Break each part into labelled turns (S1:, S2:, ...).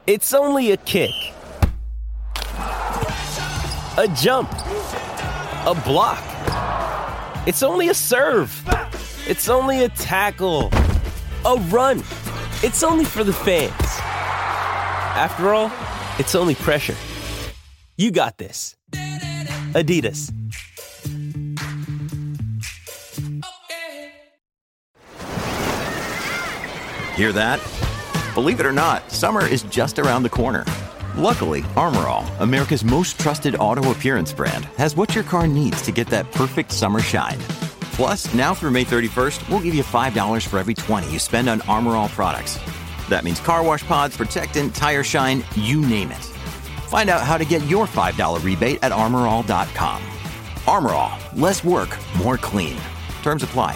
S1: It's only a kick, a jump, a block. It's only a serve. It's only a tackle, a run. It's only for the fans. After all, it's only pressure. You got this. Adidas.
S2: Hear that? Believe it or not, summer is just around the corner. Luckily, Armor All, America's most trusted auto appearance brand, has what your car needs to get that perfect summer shine. Plus, now through May 31st, we'll give you $5 for every $20 you spend on Armor All products. That means car wash pods, protectant, tire shine, you name it. Find out how to get your $5 rebate at armorall.com. Armor All, less work, more clean. Terms apply.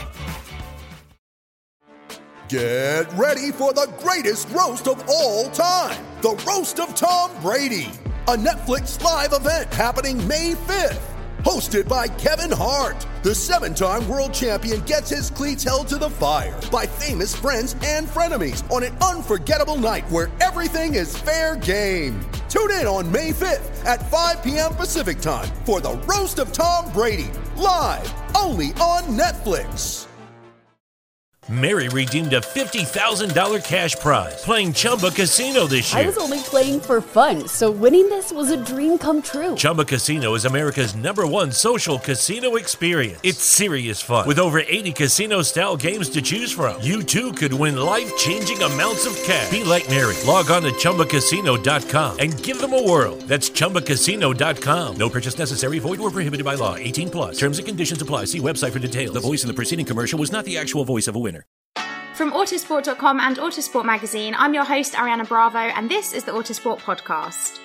S3: Get ready for the greatest roast of all time, the Roast of Tom Brady, a Netflix live event happening May 5th. Hosted by Kevin Hart, the 7-time world champion gets his cleats held to the fire by famous friends and frenemies on an unforgettable night where everything is fair game. Tune in on May 5th at 5 p.m. Pacific time for the Roast of Tom Brady, live only on Netflix.
S4: Mary redeemed a $50,000 cash prize playing Chumba Casino this year.
S5: I was only playing for fun, so winning this was a dream come true.
S4: Chumba Casino is America's #1 social casino experience. It's serious fun. With over 80 casino-style games to choose from, you too could win life-changing amounts of cash. Be like Mary. Log on to ChumbaCasino.com and give them a whirl. That's ChumbaCasino.com. No purchase necessary. Void or prohibited by law. 18 plus. Terms and conditions apply. See website for details. The voice in the preceding commercial was not the actual voice of a winner.
S6: From Autosport.com and Autosport Magazine, I'm your host, Ariana Bravo, and this is the Autosport Podcast.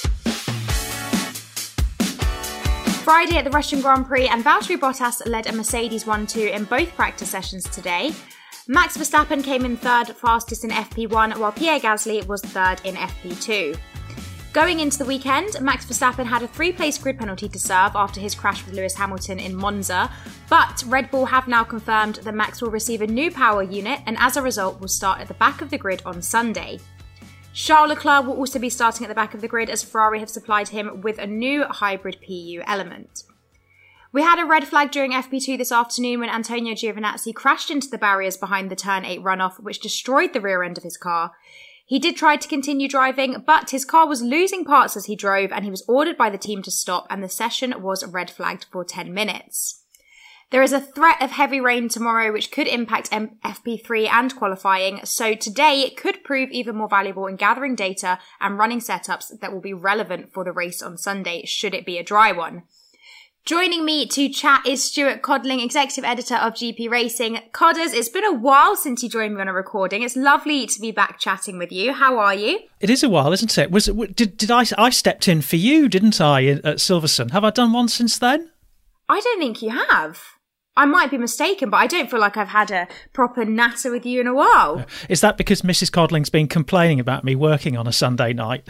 S6: Friday at the Russian Grand Prix, and Valtteri Bottas led a Mercedes 1-2 in both practice sessions today. Max Verstappen came in third fastest in FP1, while Pierre Gasly was third in FP2. Going into the weekend, Max Verstappen had a 3-place grid penalty to serve after his crash with Lewis Hamilton in Monza, but Red Bull have now confirmed that Max will receive a new power unit and as a result will start at the back of the grid on Sunday. Charles Leclerc will also be starting at the back of the grid as Ferrari have supplied him with a new hybrid PU element. We had a red flag during FP2 this afternoon when Antonio Giovinazzi crashed into the barriers behind the Turn 8 runoff, which destroyed the rear end of his car. He did try to continue driving, but his car was losing parts as he drove and he was ordered by the team to stop and the session was red flagged for 10 minutes. There is a threat of heavy rain tomorrow which could impact FP3 and qualifying, so today it could prove even more valuable in gathering data and running setups that will be relevant for the race on Sunday should it be a dry one. Joining me to chat is Stuart Codling, Executive Editor of GP Racing. Codders, it's been a while since you joined me on a recording. It's lovely to be back chatting with you. How are you?
S7: It is a while, isn't it? Did I stepped in for you, didn't I, at Silverstone? Have I done one since then?
S6: I don't think you have. I might be mistaken, but I don't feel like I've had a proper natter with you in a while.
S7: Is that because Mrs. Codling's been complaining about me working on a Sunday night?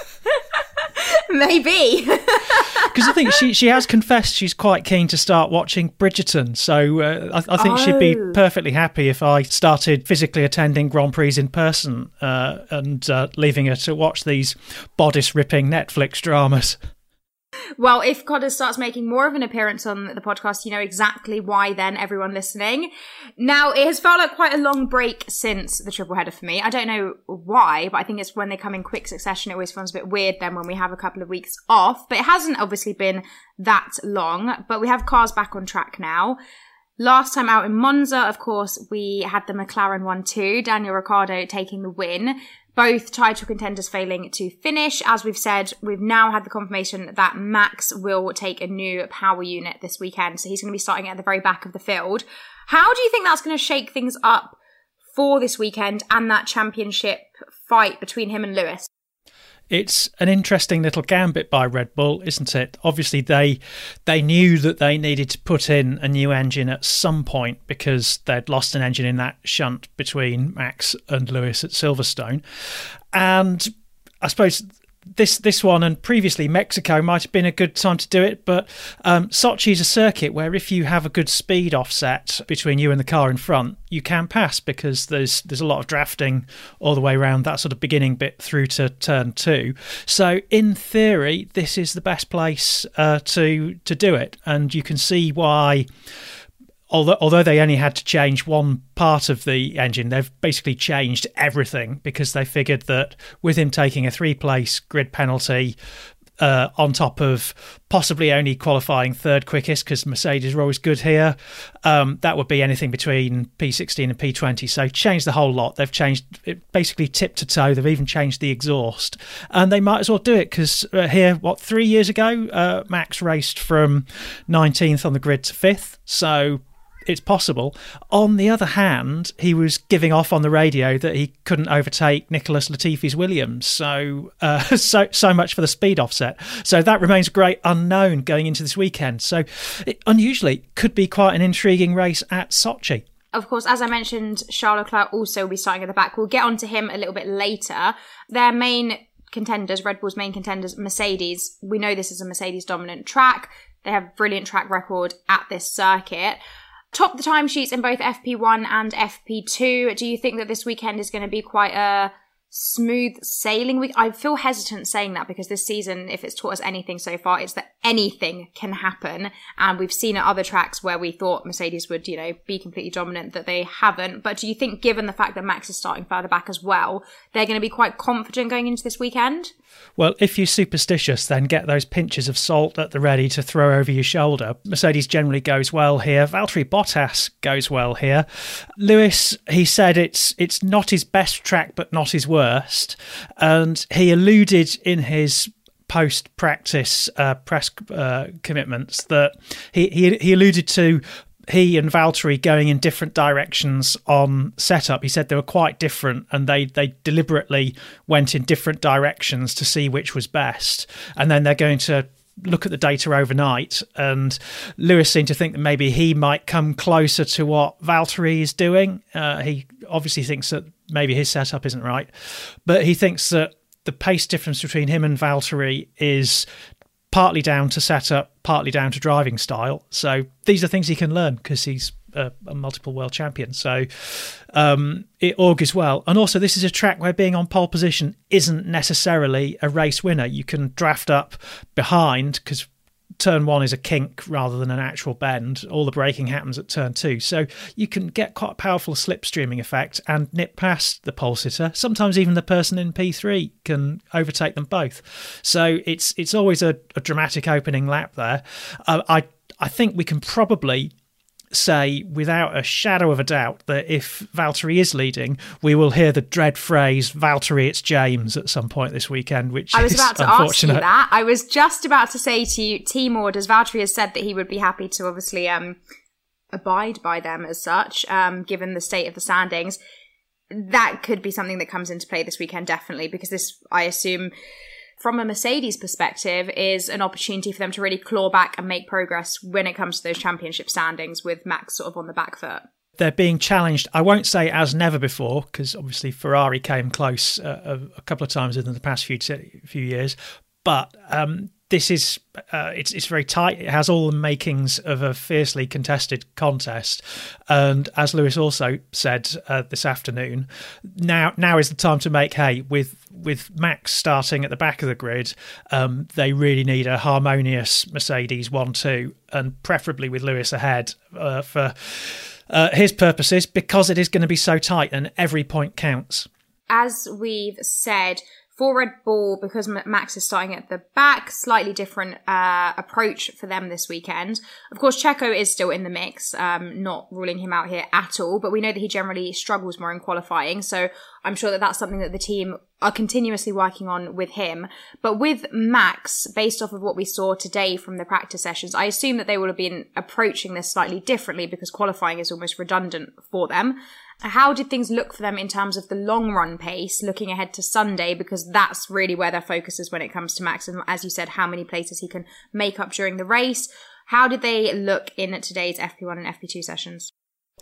S6: Maybe.
S7: Because I think she has confessed she's quite keen to start watching Bridgerton. So I think she'd be perfectly happy if I started physically attending Grand Prix in person and leaving her to watch these bodice-ripping Netflix dramas.
S6: Well, if Codders starts making more of an appearance on the podcast, you know exactly why then, everyone listening. Now, it has felt like quite a long break since the triple header for me. I don't know why, but I think it's when they come in quick succession, it always feels a bit weird then when we have a couple of weeks off. But it hasn't obviously been that long, but we have cars back on track now. Last time out in Monza, of course, we had the McLaren 1-2, Daniel Ricciardo taking the win. Both title contenders failing to finish. As we've said, we've now had the confirmation that Max will take a new power unit this weekend. So he's going to be starting at the very back of the field. How do you think that's going to shake things up for this weekend and that championship fight between him and Lewis?
S7: It's an interesting little gambit by Red Bull, isn't it? Obviously, they knew that they needed to put in a new engine at some point because they'd lost an engine in that shunt between Max and Lewis at Silverstone. And I suppose this one and previously Mexico might have been a good time to do it, but Sochi is a circuit where if you have a good speed offset between you and the car in front, you can pass because there's a lot of drafting all the way around that sort of beginning bit through to turn 2. So in theory, this is the best place to do it, and you can see why. Although they only had to change one part of the engine, they've basically changed everything because they figured that with him taking a 3-place grid penalty on top of possibly only qualifying third quickest, because Mercedes are always good here, that would be anything between P16 and P20. So changed the whole lot. They've changed it basically tip to toe. They've even changed the exhaust. And they might as well do it because here, 3 years ago, Max raced from 19th on the grid to 5th. So it's possible. On the other hand, he was giving off on the radio that he couldn't overtake Nicholas Latifi's Williams. So much for the speed offset. So that remains a great unknown going into this weekend. So it unusually could be quite an intriguing race at Sochi.
S6: Of course, as I mentioned, Charles Leclerc also will be starting at the back. We'll get onto him a little bit later. Their main contenders, Red Bull's main contenders, Mercedes. We know this is a Mercedes dominant track. They have a brilliant track record at this circuit. Top the timesheets in both FP1 and FP2. Do you think that this weekend is going to be quite a smooth sailing week? I feel hesitant saying that because this season, if it's taught us anything so far, it's that anything can happen. And we've seen at other tracks where we thought Mercedes would, be completely dominant, that they haven't. But do you think, given the fact that Max is starting further back as well, they're going to be quite confident going into this weekend?
S7: Well, if you're superstitious, then get those pinches of salt at the ready to throw over your shoulder. Mercedes generally goes well here. Valtteri Bottas goes well here. Lewis, he said it's not his best track, but not his worst. And he alluded in his post-practice press commitments that he alluded to he and Valtteri going in different directions on setup. He said they were quite different and they deliberately went in different directions to see which was best. And then they're going to look at the data overnight. And Lewis seemed to think that maybe he might come closer to what Valtteri is doing. He obviously thinks that maybe his setup isn't right, but he thinks that the pace difference between him and Valtteri is partly down to setup, partly down to driving style. So these are things he can learn because he's a multiple world champion. So it augurs well. And also this is a track where being on pole position isn't necessarily a race winner. You can draft up behind because turn 1 is a kink rather than an actual bend. All the braking happens at turn 2. So you can get quite a powerful slipstreaming effect and nip past the pole sitter. Sometimes even the person in P3 can overtake them both. So it's always a dramatic opening lap there. I think we can probably say without a shadow of a doubt that if Valtteri is leading, we will hear the dread phrase "Valtteri, it's James" at some point this weekend, which
S6: I was
S7: is
S6: about to ask you that. I was just about to say to you, team orders, Valtteri has said that he would be happy to obviously abide by them as such, given the state of the standings. That could be something that comes into play this weekend, definitely, because this, I assume, from a Mercedes perspective, is an opportunity for them to really claw back and make progress when it comes to those championship standings with Max sort of on the back foot.
S7: They're being challenged, I won't say as never before, because obviously Ferrari came close a couple of times in the past few years, but this is it's very tight. It has all the makings of a fiercely contested contest, and as Lewis also said this afternoon, now is the time to make hay. With Max starting at the back of the grid, they really need a harmonious Mercedes 1-2, and preferably with Lewis ahead for his purposes, because it is going to be so tight and every point counts.
S6: As we've said, for Red Bull, because Max is starting at the back, slightly different approach for them this weekend. Of course, Checo is still in the mix, not ruling him out here at all, but we know that he generally struggles more in qualifying, so I'm sure that that's something that the team are continuously working on with him. But with Max, based off of what we saw today from the practice sessions, I assume that they will have been approaching this slightly differently because qualifying is almost redundant for them. How did things look for them in terms of the long run pace, looking ahead to Sunday, because that's really where their focus is when it comes to Max, and as you said, how many places he can make up during the race. How did they look in today's FP1 and FP2 sessions?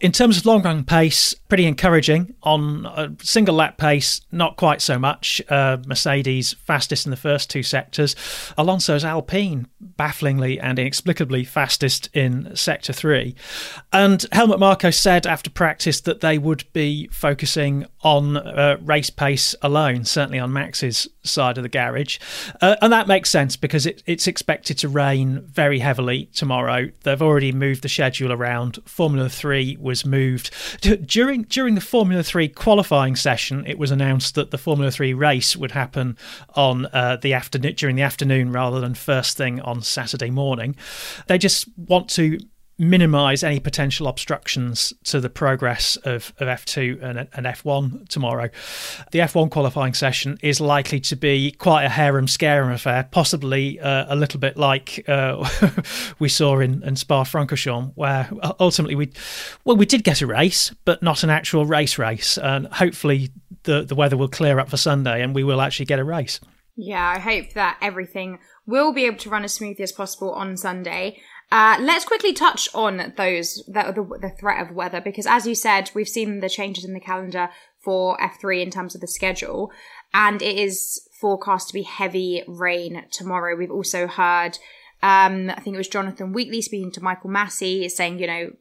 S7: In terms of long run pace, pretty encouraging. On a single lap pace, not quite so much. Mercedes fastest in the first two sectors. Alonso's Alpine bafflingly and inexplicably fastest in sector 3. And Helmut Marko said after practice that they would be focusing on race pace alone, certainly on Max's side of the garage. And that makes sense because it's expected to rain very heavily tomorrow. They've already moved the schedule around. Formula 3 was moved. During the Formula 3 qualifying session, it was announced that the Formula 3 race would happen on during the afternoon rather than first thing on Saturday morning. They just want to minimise any potential obstructions to the progress of F2 and F1 tomorrow. The F1 qualifying session is likely to be quite a harem-scarum affair, possibly a little bit like we saw in Spa-Francorchamps, where ultimately we did get a race, but not an actual race, and hopefully the weather will clear up for Sunday and we will actually get a race.
S6: Yeah, I hope that everything will be able to run as smoothly as possible on Sunday. Let's quickly touch on the threat of weather, because as you said, we've seen the changes in the calendar for F3 in terms of the schedule, and it is forecast to be heavy rain tomorrow. We've also heard, I think it was Jonathan Wheatley speaking to Michael Massey, saying,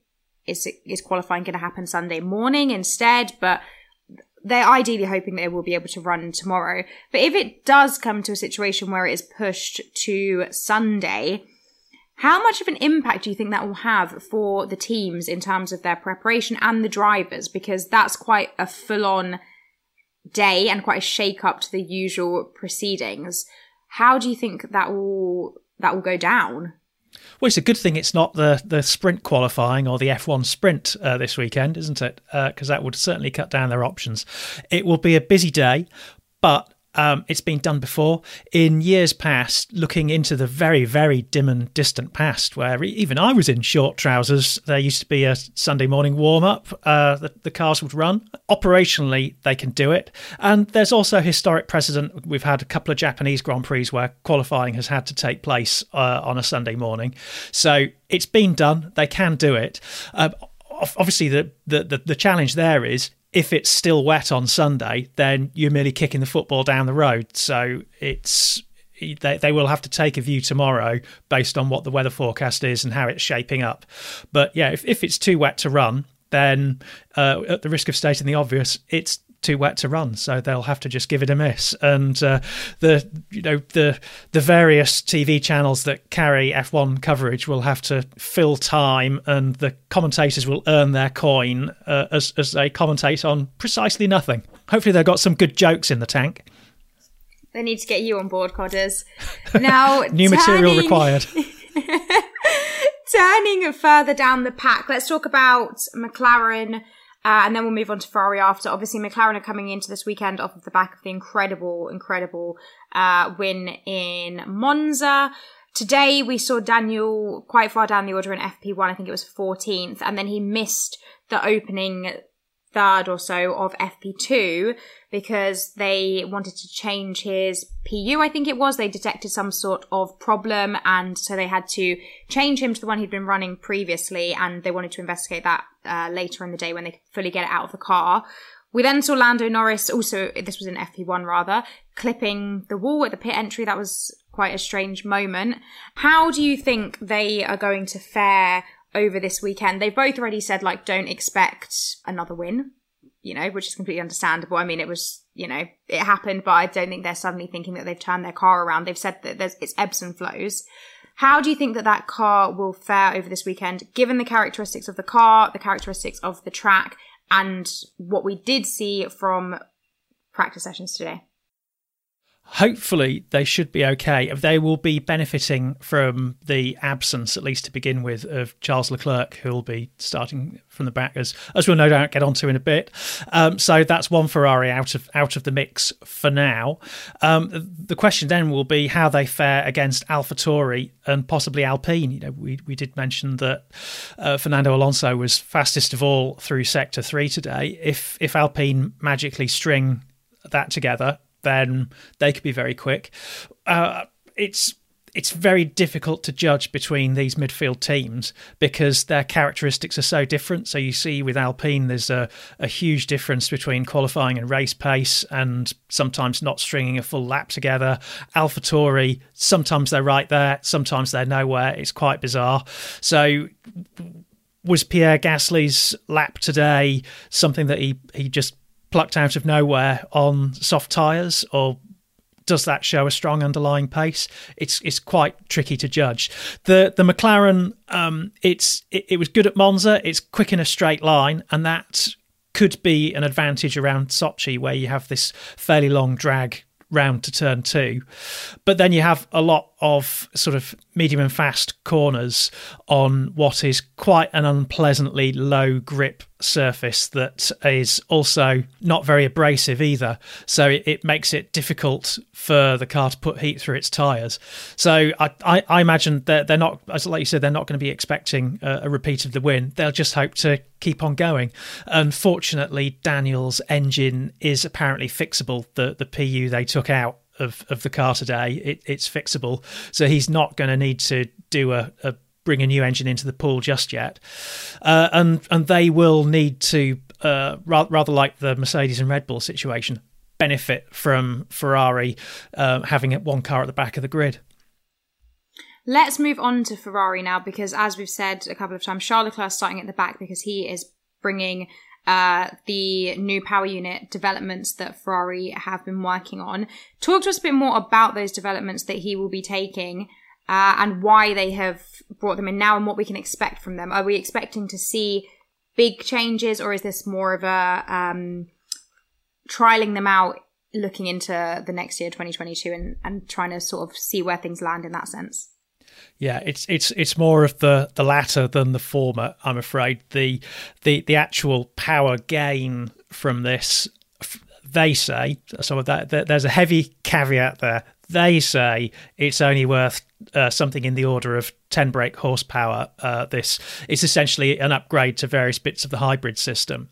S6: is qualifying going to happen Sunday morning instead? But they're ideally hoping that it will be able to run tomorrow. But if it does come to a situation where it is pushed to Sunday, how much of an impact do you think that will have for the teams in terms of their preparation and the drivers? Because that's quite a full-on day and quite a shake-up to the usual proceedings. How do you think that will go down?
S7: Well, it's a good thing it's not the sprint qualifying or the F1 sprint this weekend, isn't it? Because that would certainly cut down their options. It will be a busy day, but it's been done before in years past, looking into the very, very dim and distant past, where even I was in short trousers. There used to be a Sunday morning warm-up that the cars would run. Operationally, they can do it. And there's also historic precedent. We've had a couple of Japanese Grand Prix where qualifying has had to take place on a Sunday morning. So it's been done. They can do it. Obviously, the challenge there is, if it's still wet on Sunday, then you're merely kicking the football down the road. So they will have to take a view tomorrow based on what the weather forecast is and how it's shaping up. But yeah, if it's too wet to run, then at the risk of stating the obvious, it's too wet to run, so they'll have to just give it a miss. And the various TV channels that carry F1 coverage will have to fill time, and the commentators will earn their coin as they commentate on precisely nothing. Hopefully they've got some good jokes in the tank.
S6: They need to get you on board, Codders. Now,
S7: new material required.
S6: Turning further down the pack, let's talk about McLaren. And then we'll move on to Ferrari after. Obviously, McLaren are coming into this weekend off of the back of the incredible win in Monza. Today, we saw Daniel quite far down the order in FP1. I think it was 14th. And then he missed the opening third or so of FP2 because they wanted to change his PU, I think it was. They detected some sort of problem, and so they had to change him to the one he'd been running previously, and they wanted to investigate that later in the day when they could fully get it out of the car. We then saw Lando Norris, also, this was in FP1 rather, clipping the wall at the pit entry. That was quite a strange moment. How do you think they are going to fare over this weekend? They've both already said, don't expect another win, which is completely understandable. I mean, it was, it happened, but I don't think they're suddenly thinking that they've turned their car around. They've said that it's ebbs and flows. How do you think that car will fare over this weekend, given the characteristics of the car, the characteristics of the track, and what we did see from practice sessions today?
S7: Hopefully they should be okay. They will be benefiting from the absence, at least to begin with, of Charles Leclerc, who will be starting from the back, as we'll no doubt get onto in a bit. So that's one Ferrari out of the mix for now. The question then will be how they fare against AlphaTauri and possibly Alpine. We did mention that Fernando Alonso was fastest of all through Sector 3 today. If Alpine magically string that together, then they could be very quick. It's it's very difficult to judge between these midfield teams because their characteristics are so different. So you see with Alpine, there's a huge difference between qualifying and race pace, and sometimes not stringing a full lap together. AlphaTauri, sometimes they're right there, sometimes they're nowhere. It's quite bizarre. So was Pierre Gasly's lap today something that he just plucked out of nowhere on soft tyres, or does that show a strong underlying pace? It's quite tricky to judge. The McLaren, it was good at Monza. It's quick in a straight line, and that could be an advantage around Sochi, where you have this fairly long drag round to turn 2. But then you have a lot of sort of medium and fast corners on what is quite an unpleasantly low grip surface that is also not very abrasive either. So it makes it difficult for the car to put heat through its tyres. So I imagine that they're not, as like you said, they're not going to be expecting a repeat of the win. They'll just hope to keep on going. Unfortunately, Daniel's engine is apparently fixable. The PU they took out of the car today, it's fixable. So he's not going to need to do bring a new engine into the pool just yet. And they will need to, rather like the Mercedes and Red Bull situation, benefit from Ferrari having one car at the back of the grid.
S6: Let's move on to Ferrari now, because as we've said a couple of times, Charles Leclerc is starting at the back because he is bringing the new power unit developments that Ferrari have been working on. Talk to us a bit more about those developments that he will be taking and why they have brought them in now and what we can expect from them. Are we expecting to see big changes, or is this more of a trialing them out, looking into the next year, 2022, and trying to sort of see where things land in that sense?
S7: Yeah, it's more of the latter than the former, I'm afraid. The actual power gain from this, they say, so that there's a heavy caveat there. They say it's only worth something in the order of 10 brake horsepower. This is essentially an upgrade to various bits of the hybrid system.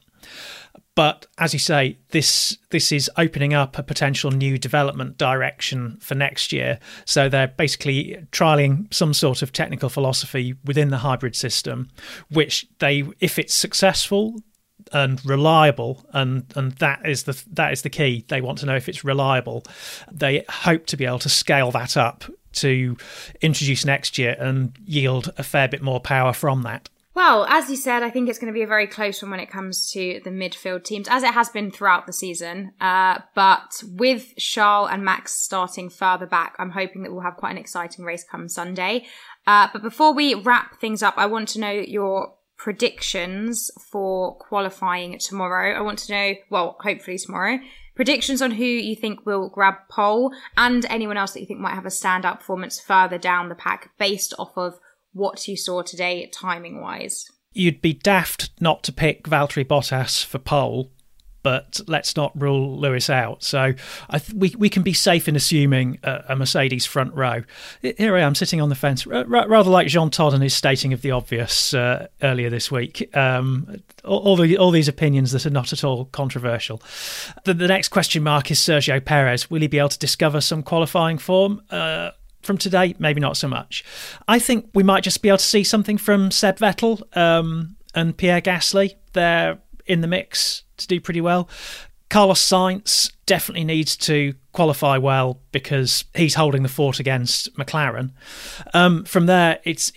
S7: But as you say, this is opening up a potential new development direction for next year. So they're basically trialling some sort of technical philosophy within the hybrid system, which they, if it's successful and reliable, and that is the key. They want to know if it's reliable. They hope to be able to scale that up to introduce next year and yield a fair bit more power from that.
S6: Well, as you said, I think it's going to be a very close one when it comes to the midfield teams, as it has been throughout the season. But with Charles and Max starting further back, I'm hoping that we'll have quite an exciting race come Sunday. But before we wrap things up, I want to know your predictions for qualifying tomorrow. I want to know, well, hopefully tomorrow, predictions on who you think will grab pole and anyone else that you think might have a standout performance further down the pack based off of what you saw today timing wise.
S7: You'd be daft not to pick Valtteri Bottas for pole, but let's not rule Lewis out. So we can be safe in assuming a Mercedes front row. Here I am sitting on the fence, rather like Jean Todt and his stating of the obvious earlier this week. All these opinions that are not at all controversial. The next question mark is Sergio Perez. Will he be able to discover some qualifying form? From today, maybe not so much. I think we might just be able to see something from Seb Vettel and Pierre Gasly. They're in the mix to do pretty well. Carlos Sainz definitely needs to qualify well because he's holding the fort against McLaren. From there, it's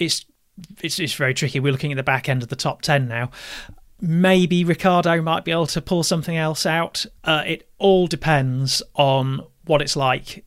S7: very tricky. We're looking at the back end of the top 10 now. Maybe Ricciardo might be able to pull something else out. It all depends on what it's like.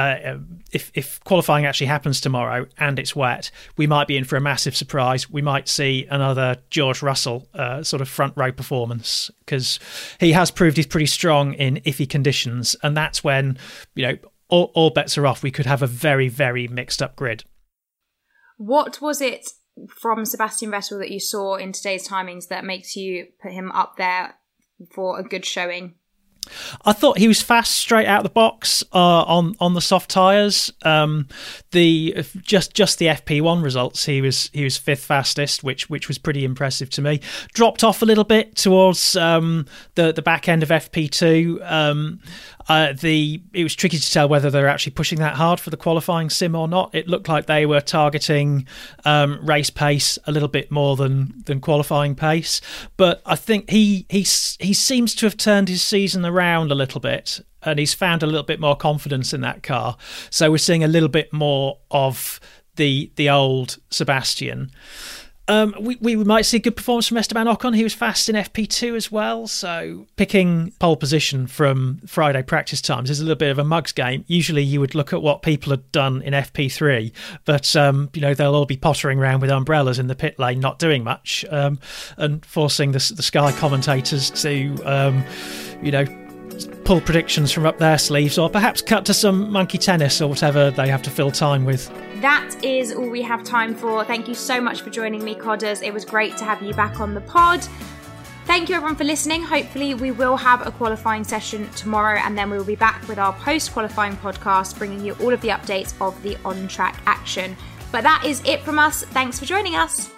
S7: If qualifying actually happens tomorrow and it's wet, we might be in for a massive surprise. We might see another George Russell sort of front row performance, because he has proved he's pretty strong in iffy conditions, and that's when, you know, all bets are off. We could have a very, very mixed up grid.
S6: What was it from Sebastian Vettel that you saw in today's timings that makes you put him up there for a good showing?
S7: I thought he was fast straight out of the box on the soft tyres. Just the FP1 results, he was fifth fastest, which was pretty impressive to me. Dropped off a little bit towards the back end of FP2. It was tricky to tell whether they were actually pushing that hard for the qualifying sim or not. It looked like they were targeting race pace a little bit more than qualifying pace. But I think he seems to have turned his season around a little bit, and he's found a little bit more confidence in that car. So we're seeing a little bit more of the old Sebastian. We might see a good performance from Esteban Ocon. He was fast in FP2 as well. So picking pole position from Friday practice times is a little bit of a mugs game. Usually you would look at what people had done in FP3, but they'll all be pottering around with umbrellas in the pit lane, not doing much, and forcing the Sky commentators to pull predictions from up their sleeves, or perhaps cut to some monkey tennis or whatever they have to fill time with.
S6: That is all we have time for. Thank you so much for joining me, Codders. It was great to have you back on the pod. Thank you everyone for listening. Hopefully we will have a qualifying session tomorrow, and then we will be back with our post-qualifying podcast, bringing you all of the updates of the on-track action. But that is it from us. Thanks for joining us.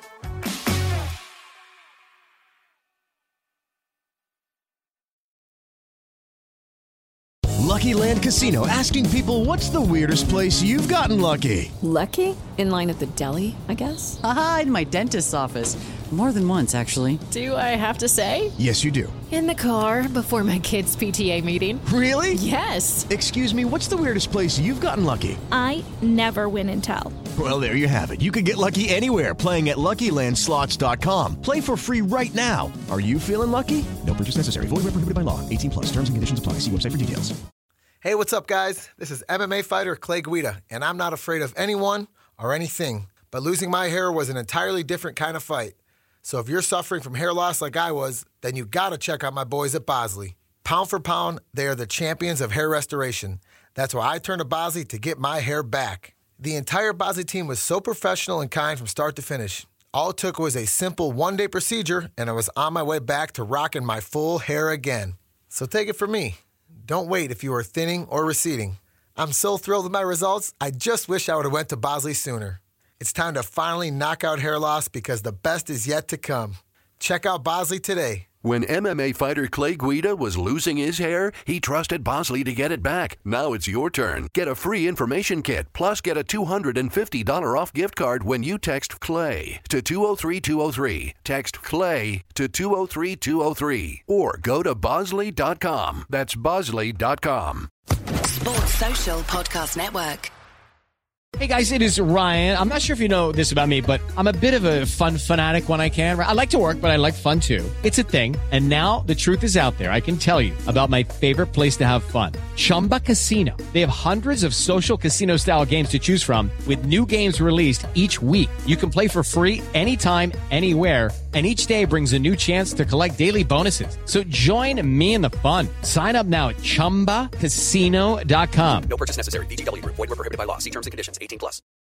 S8: Lucky Land Casino, asking people, what's the weirdest place you've gotten lucky?
S9: Lucky? In line at the deli, I guess?
S10: Aha, in my dentist's office. More than once, actually.
S9: Do I have to say?
S8: Yes, you do.
S9: In the car before my kids' PTA meeting.
S8: Really?
S9: Yes.
S8: Excuse me, what's the weirdest place you've gotten lucky?
S11: I never win and tell.
S8: Well, there you have it. You can get lucky anywhere, playing at LuckyLandSlots.com. Play for free right now. Are you feeling lucky? No purchase necessary. Void where prohibited by law. 18+. Terms and conditions apply. See website for details.
S12: Hey, what's up, guys? This is MMA fighter Clay Guida, and I'm not afraid of anyone or anything. But losing my hair was an entirely different kind of fight. So if you're suffering from hair loss like I was, then you gotta check out my boys at Bosley. Pound for pound, they are the champions of hair restoration. That's why I turned to Bosley to get my hair back. The entire Bosley team was so professional and kind from start to finish. All it took was a simple one-day procedure, and I was on my way back to rocking my full hair again. So take it from me. Don't wait if you are thinning or receding. I'm so thrilled with my results, I just wish I would have went to Bosley sooner. It's time to finally knock out hair loss because the best is yet to come. Check out Bosley today.
S13: When MMA fighter Clay Guida was losing his hair, he trusted Bosley to get it back. Now it's your turn. Get a free information kit, plus get a $250 off gift card when you text CLAY to 203203. Text CLAY to 203203. Or go to Bosley.com. That's Bosley.com.
S14: Sports Social Podcast Network.
S15: Hey guys, it is Ryan. I'm not sure if you know this about me, but I'm a bit of a fun fanatic when I can. I like to work, but I like fun too. It's a thing. And now the truth is out there. I can tell you about my favorite place to have fun. Chumba Casino. They have hundreds of social casino style games to choose from with new games released each week. You can play for free anytime, anywhere. And each day brings a new chance to collect daily bonuses. So join me in the fun. Sign up now at ChumbaCasino.com.
S16: No purchase necessary. VGW Group. Void where prohibited by law. See terms and conditions. 18+.